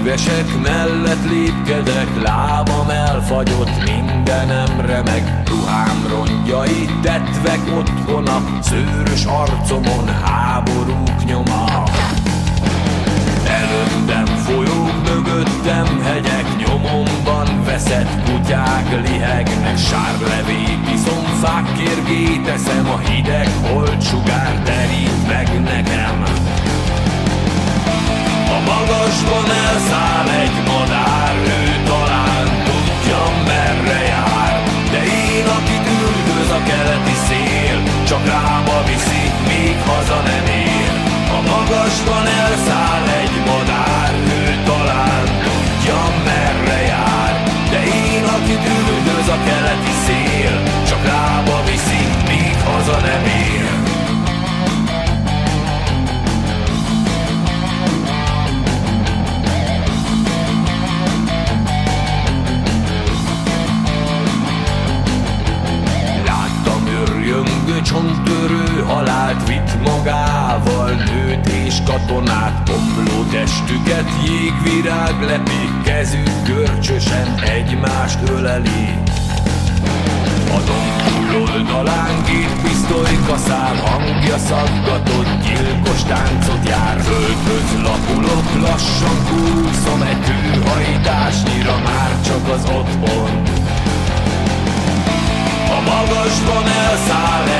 Füvesek mellett lépkedek, lábam elfagyott, mindenem remeg, ruhám rongyait tetvek otthona, szőrös arcomon háborúk nyoma. Előttem folyók, mögöttem hegyek, nyomomban veszett kutyák lihegnek, sárlevék, iszomfák kérgét eszem, a hideg holtsugár terít meg nekem. A magasban elszáll egy madár, ő talán tudja merre jár, de én, akit üldöz a keleti szél, csak rába viszi, még haza nem ér. A magasban elszáll egy madár, ő talán tudja merre jár, de én, akit üldöz a keleti szél, csak rába viszi, még haza nem ér. Csonttörő halált vitt magával, nőt és katonát, omló testüket jégvirág lepi, kezük görcsösen egymást öleli. A domb túloldalán géppisztolyka száll, hangja szaggatott, gyilkos táncot jár. Földhöz lapulok, lassan kúszom, egy kőhajtásnyira már csak az otthon. A magasban elszáll